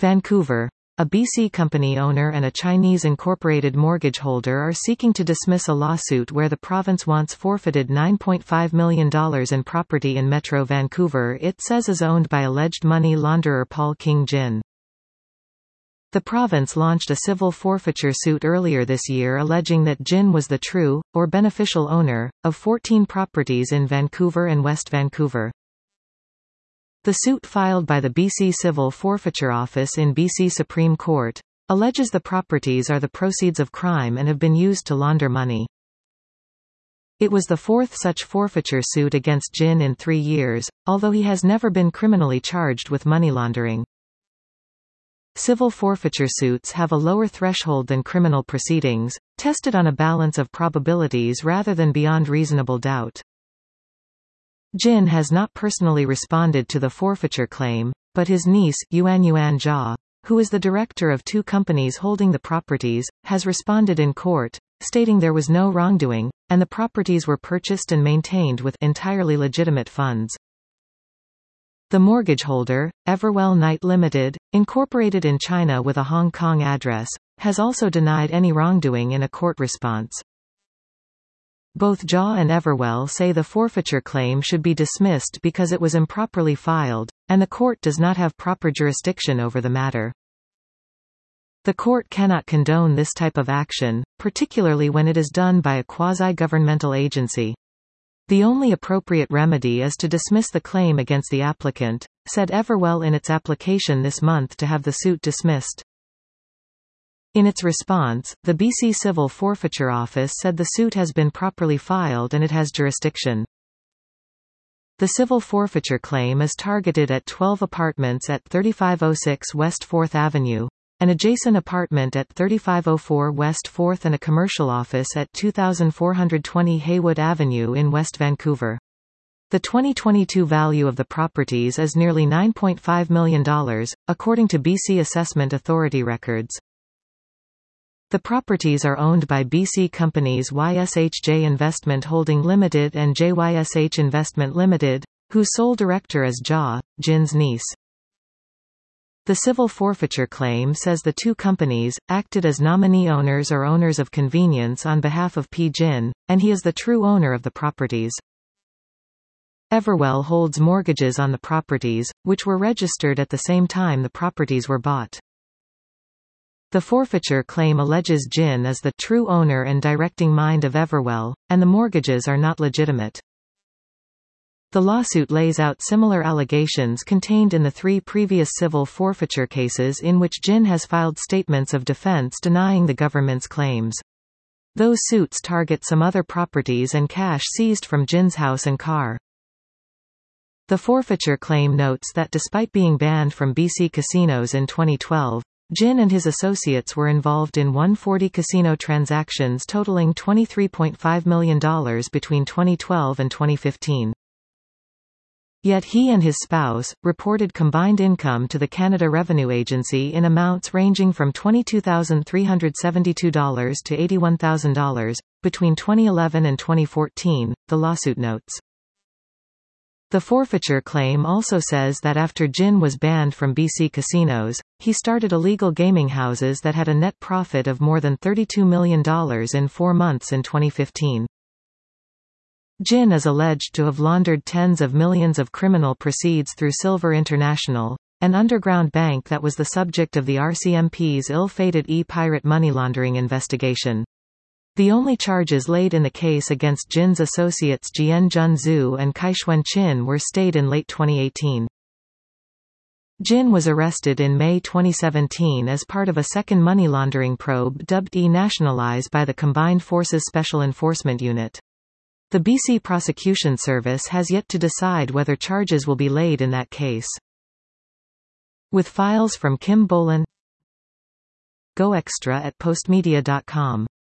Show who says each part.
Speaker 1: Vancouver. A BC company owner and a Chinese incorporated mortgage holder are seeking to dismiss a lawsuit where the province wants forfeited $9.5 million in property in Metro Vancouver it says is owned by alleged money launderer Paul King Jin. The province launched a civil forfeiture suit earlier this year alleging that Jin was the true, or beneficial owner, of 14 properties in Vancouver and West Vancouver. The suit filed by the BC Civil Forfeiture Office in BC Supreme Court alleges the properties are the proceeds of crime and have been used to launder money. It was the fourth such forfeiture suit against Jin in 3 years, although he has never been criminally charged with money laundering. Civil forfeiture suits have a lower threshold than criminal proceedings, tested on a balance of probabilities rather than beyond reasonable doubt. Jin has not personally responded to the forfeiture claim, but his niece, Yuanyuan Jia, who is the director of 2 companies holding the properties, has responded in court, stating there was no wrongdoing, and the properties were purchased and maintained with entirely legitimate funds. The mortgage holder, Everwell Knight Limited, incorporated in China with a Hong Kong address, has also denied any wrongdoing in a court response. Both Jia and Everwell say the forfeiture claim should be dismissed because it was improperly filed, and the court does not have proper jurisdiction over the matter. The court cannot condone this type of action, particularly when it is done by a quasi-governmental agency. The only appropriate remedy is to dismiss the claim against the applicant, said Everwell in its application this month to have the suit dismissed. In its response, the BC Civil Forfeiture Office said the suit has been properly filed and it has jurisdiction. The civil forfeiture claim is targeted at 12 apartments at 3506 West 4th Avenue, an adjacent apartment at 3504 West 4th and a commercial office at 2420 Haywood Avenue in West Vancouver. The 2022 value of the properties is nearly $9.5 million, according to BC Assessment Authority records. The properties are owned by BC companies YSHJ Investment Holding Limited and JYSH Investment Limited, whose sole director is Jia, Jin's niece. The civil forfeiture claim says the 2 companies acted as nominee owners or owners of convenience on behalf of P. Jin, and he is the true owner of the properties. Everwell holds mortgages on the properties, which were registered at the same time the properties were bought. The forfeiture claim alleges Jin is the true owner and directing mind of Everwell, and the mortgages are not legitimate. The lawsuit lays out similar allegations contained in the 3 previous civil forfeiture cases in which Jin has filed statements of defense denying the government's claims. Those suits target some other properties and cash seized from Jin's house and car. The forfeiture claim notes that despite being banned from BC casinos in 2012, Jin and his associates were involved in 140 casino transactions totaling $23.5 million between 2012 and 2015. Yet he and his spouse reported combined income to the Canada Revenue Agency in amounts ranging from $22,372 to $81,000 between 2011 and 2014, the lawsuit notes. The forfeiture claim also says that after Jin was banned from BC casinos, he started illegal gaming houses that had a net profit of more than $32 million in 4 months in 2015. Jin is alleged to have laundered tens of millions of criminal proceeds through Silver International, an underground bank that was the subject of the RCMP's ill-fated e-pirate money laundering investigation. The only charges laid in the case against Jin's associates Jian Junzhu and Kaixuan Qin were stayed in late 2018. Jin was arrested in May 2017 as part of a second money laundering probe dubbed E-Nationalize by the Combined Forces Special Enforcement Unit. The BC Prosecution Service has yet to decide whether charges will be laid in that case. With files from Kim Bolan, Go Extra at postmedia.com.